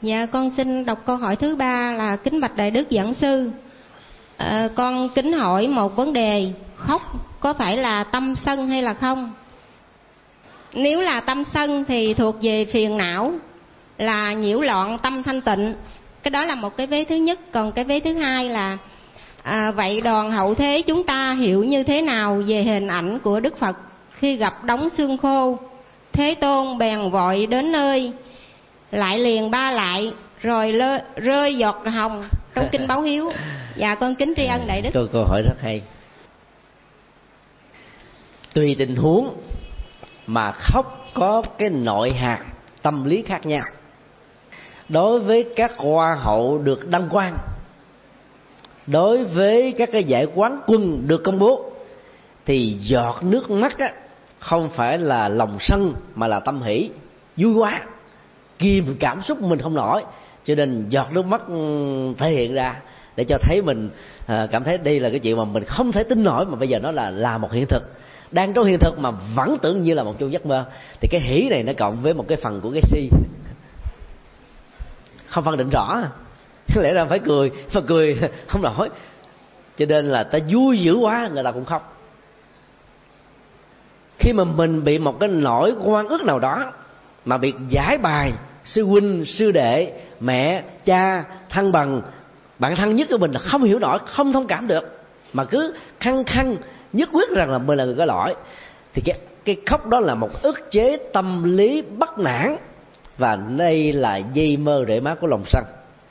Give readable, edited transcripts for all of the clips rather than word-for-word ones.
Dạ, con xin đọc câu hỏi thứ 3 là kính bạch Đại Đức Giảng Sư. Con kính hỏi một vấn đề, khóc có phải là tâm sân hay là không? Nếu là tâm sân thì thuộc về phiền não, là nhiễu loạn tâm thanh tịnh. Cái đó là một cái vế thứ nhất. Còn cái vế thứ hai là vậy đoàn hậu thế chúng ta hiểu như thế nào về hình ảnh của Đức Phật khi gặp đống xương khô? Thế Tôn bèn vội đến nơi, lại liền ba lại, rồi rơi giọt hồng trong kinh báo hiếu. Dạ, con kính tri ân Đại Đức. Câu hỏi rất hay. Tùy tình huống mà khóc có cái nội hàm tâm lý khác nhau. Đối với các hoa hậu được đăng quang, đối với các cái giải quán quân được công bố, thì giọt nước mắt á, không phải là lòng sân mà là tâm hỷ, vui quá, kìm cảm xúc mình không nổi, cho nên giọt nước mắt thể hiện ra để cho thấy mình cảm thấy đây là cái chuyện mà mình không thể tin nổi, mà bây giờ nó là một hiện thực, đang trong hiện thực mà vẫn tưởng như là một trong giấc mơ. Thì cái hỷ này nó cộng với một cái phần của cái si, không phân định rõ, lẽ ra phải cười không nổi, cho nên là ta vui dữ quá người ta cũng khóc. Khi mà mình bị một cái nỗi oan ức nào đó mà việc giải bài, sư huynh, sư đệ, mẹ, cha, thân bằng, bạn thân nhất của mình là không hiểu nổi, không thông cảm được, mà cứ khăng khăng nhất quyết rằng là mình là người có lỗi, thì cái khóc đó là một ức chế tâm lý bất mãn, và đây là dây mơ rễ má của lòng sân,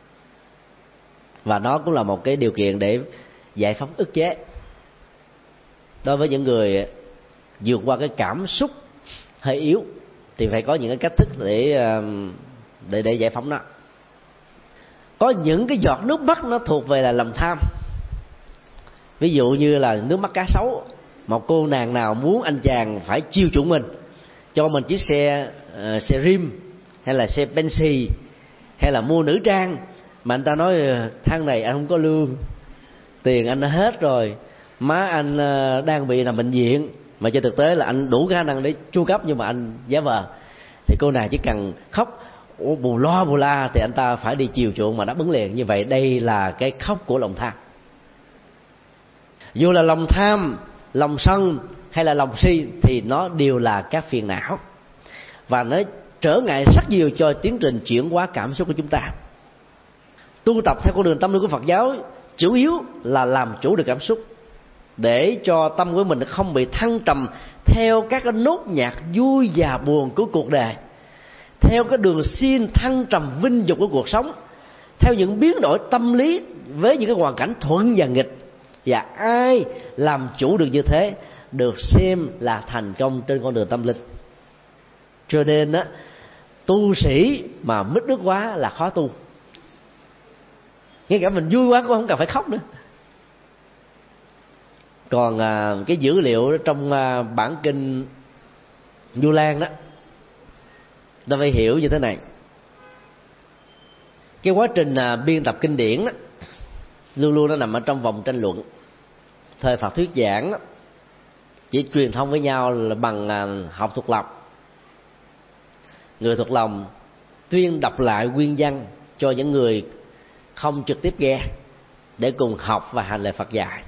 và nó cũng là một cái điều kiện để giải phóng ức chế. Đối với những người vượt qua cái cảm xúc hơi yếu thì phải có những cái cách thức để giải phóng nó. Có những cái giọt nước mắt nó thuộc về là lòng tham. Ví dụ như là nước mắt cá sấu. Một cô nàng nào muốn anh chàng phải chiêu chuộng mình, cho mình chiếc xe rim hay là xe Bentley hay là mua nữ trang, mà anh ta nói tháng này anh không có lương, tiền anh đã hết rồi, má anh đang bị nằm bệnh viện, mà trên thực tế là anh đủ khả năng để chu cấp nhưng mà anh giả vờ, thì cô nàng chỉ cần khóc bù lo bù la thì anh ta phải đi chiều chuộng mà đáp ứng liền. Như vậy đây là cái khóc của lòng tham. Dù là lòng tham, lòng sân hay là lòng si thì nó đều là các phiền não, và nó trở ngại rất nhiều cho tiến trình chuyển hóa cảm xúc của chúng ta. Tu tập theo con đường tâm linh của Phật giáo chủ yếu là làm chủ được cảm xúc, để cho tâm của mình không bị thăng trầm theo các cái nốt nhạc vui và buồn của cuộc đời, theo cái đường xiên thăng trầm vinh dục của cuộc sống, theo những biến đổi tâm lý với những cái hoàn cảnh thuận và nghịch. Và ai làm chủ được như thế được xem là thành công trên con đường tâm linh. Cho nên á, tu sĩ mà mít nước quá là khó tu. Ngay cả mình vui quá cũng không cần phải khóc nữa. Còn cái dữ liệu trong bản kinh Vu Lan đó, ta phải hiểu như thế này. Cái quá trình biên tập kinh điển đó, luôn luôn nó nằm ở trong vòng tranh luận. Thời Phật thuyết giảng đó, chỉ truyền thông với nhau là bằng học thuộc lòng. Người thuộc lòng tuyên đọc lại nguyên văn cho những người không trực tiếp nghe, để cùng học và hành lời Phật dạy.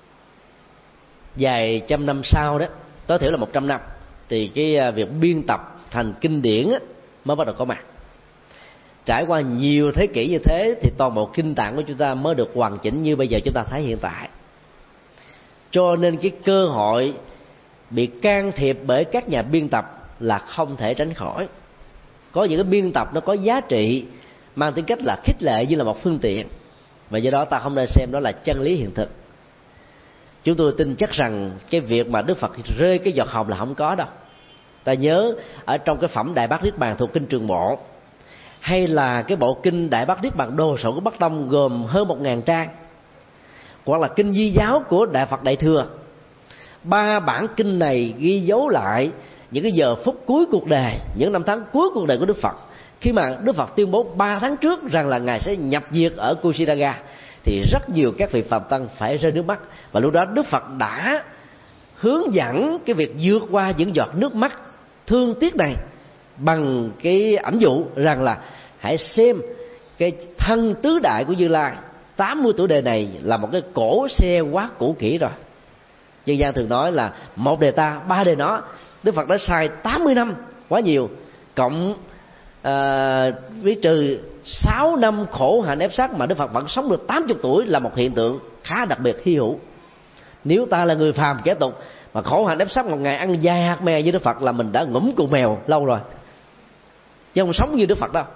Vài trăm năm sau đó, tối thiểu là 100 năm, thì cái việc biên tập thành kinh điển mới bắt đầu có mặt. Trải qua nhiều thế kỷ như thế thì toàn bộ kinh tạng của chúng ta mới được hoàn chỉnh như bây giờ chúng ta thấy hiện tại. Cho nên cái cơ hội bị can thiệp bởi các nhà biên tập là không thể tránh khỏi. Có những cái biên tập nó có giá trị, mang tính cách là khích lệ như là một phương tiện, và do đó ta không nên xem đó là chân lý hiện thực. Chúng tôi tin chắc rằng cái việc mà Đức Phật rơi cái giọt hồng là không có đâu. Ta nhớ ở trong cái phẩm Đại Bát Niết Bàn thuộc kinh Trường Bộ, hay là cái bộ kinh Đại Bát Niết Bàn Đồ Sộ của Bắc Tông gồm hơn 1000 trang, hoặc là kinh Di Giáo của Đại Phật Đại Thừa, 3 bản kinh này ghi dấu lại những cái giờ phút cuối cuộc đời, những năm tháng cuối cuộc đời của Đức Phật. Khi mà Đức Phật tuyên bố 3 tháng trước rằng là Ngài sẽ nhập diệt ở Kusinaga, thì rất nhiều các vị Phàm Tăng phải rơi nước mắt. Và lúc đó Đức Phật đã hướng dẫn cái việc vượt qua những giọt nước mắt thương tiếc này bằng cái ảnh dụ rằng là hãy xem cái thân tứ đại của Như Lai. 80 tuổi đời này là một cái cổ xe quá cũ kỹ rồi. Dân gian thường nói là một đời ta, ba đời nó. Đức Phật đã xài 80 năm, quá nhiều. Cộng với trừ 6 năm khổ hạnh ép sát mà Đức Phật vẫn sống được 80 tuổi là một hiện tượng khá đặc biệt hy hữu. Nếu ta là người phàm kẻ tục mà khổ hạnh ép sát một ngày ăn dài hạt mè như Đức Phật là mình đã ngủm cụ mèo lâu rồi, chứ không sống như Đức Phật đâu.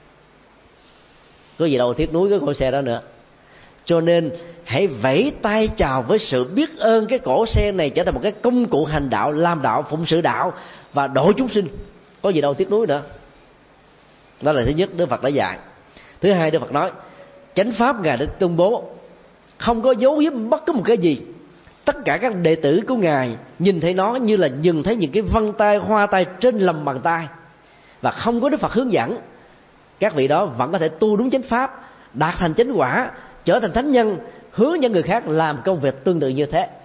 Có gì đâu tiếc nuối cái cỗ xe đó nữa. Cho nên hãy vẫy tay chào với sự biết ơn cái cỗ xe này trở thành một cái công cụ hành đạo, làm đạo, phụng sự đạo và độ chúng sinh. Có gì đâu tiếc nuối nữa. Đó là thứ nhất Đức Phật đã dạy. Thứ hai, Đức Phật nói chánh pháp Ngài đã tuyên bố, không có giấu giếm bất cứ một cái gì. Tất cả các đệ tử của Ngài nhìn thấy nó như là nhìn thấy những cái vân tay, hoa tay trên lòng bàn tay. Và không có Đức Phật hướng dẫn, các vị đó vẫn có thể tu đúng chánh pháp, đạt thành chánh quả, trở thành thánh nhân, hướng dẫn người khác làm công việc tương tự như thế.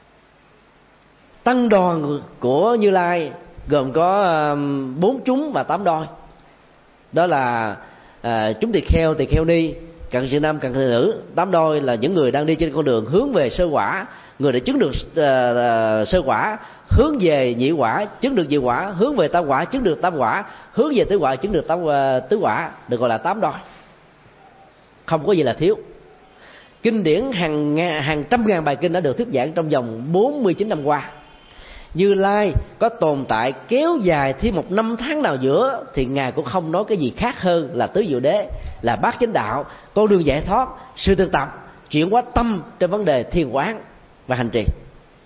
Tăng đoàn của Như Lai gồm có 4 chúng và 8 đôi. Đó là chúng tỳ kheo ni, cận sự nam, cận sự nữ. 8 đôi là những người đang đi trên con đường hướng về sơ quả, người đã chứng được sơ quả, hướng về nhị quả, chứng được nhị quả, hướng về tam quả, chứng được tam quả, hướng về tứ quả, chứng được tứ quả, được gọi là 8 đôi. Không có gì là thiếu. Kinh điển hàng trăm ngàn bài kinh đã được thuyết giảng trong vòng 49 năm qua. Như Lai có tồn tại kéo dài thêm một năm tháng nào nữa thì Ngài cũng không nói cái gì khác hơn là tứ diệu đế, là bát chánh đạo, con đường giải thoát, sự thực tập, chuyển hóa tâm trên vấn đề thiền quán và hành trì.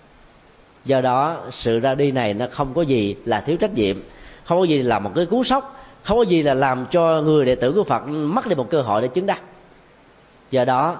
Do đó sự ra đi này nó không có gì là thiếu trách nhiệm, không có gì là một cái cú sốc, không có gì là làm cho người đệ tử của Phật mất đi một cơ hội để chứng đắc. Do đó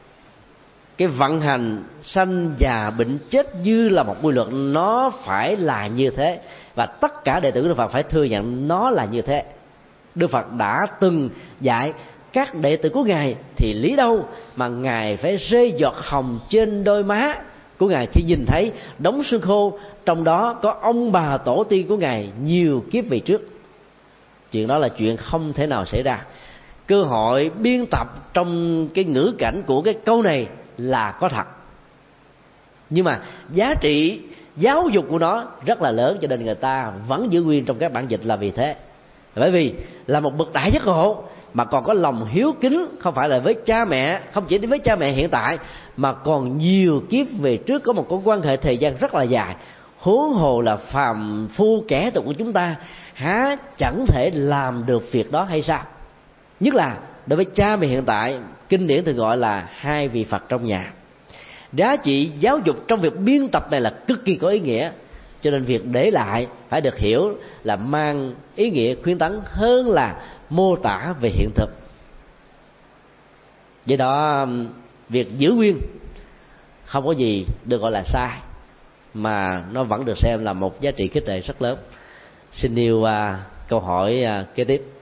cái vận hành sanh già bệnh chết như là một quy luật, nó phải là như thế, và tất cả đệ tử của Đức Phật phải thừa nhận nó là như thế. Đức Phật đã từng dạy các đệ tử của Ngài thì lý đâu mà Ngài phải rơi giọt hồng trên đôi má của Ngài khi nhìn thấy đống xương khô, trong đó có ông bà tổ tiên của Ngài nhiều kiếp về trước. Chuyện đó là chuyện không thể nào xảy ra. Cơ hội biên tập trong cái ngữ cảnh của cái câu này là có thật, nhưng mà giá trị giáo dục của nó rất là lớn, cho nên người ta vẫn giữ nguyên trong các bản dịch là vì thế. Bởi vì là một bậc đại giác ngộ mà còn có lòng hiếu kính, không phải là với cha mẹ, không chỉ với cha mẹ hiện tại, mà còn nhiều kiếp về trước có một cái quan hệ thời gian rất là dài. Huống hồ là phàm phu kẻ tục của chúng ta há chẳng thể làm được việc đó hay sao? Nhất là đối với cha mẹ hiện tại, kinh điển thường gọi là hai vị Phật trong nhà. Giá trị giáo dục trong việc biên tập này là cực kỳ có ý nghĩa, cho nên việc để lại phải được hiểu là mang ý nghĩa khuyến tấn hơn là mô tả về hiện thực. Vậy đó, việc giữ nguyên không có gì được gọi là sai, mà nó vẫn được xem là một giá trị khích lệ rất lớn. Xin yêu câu hỏi kế tiếp.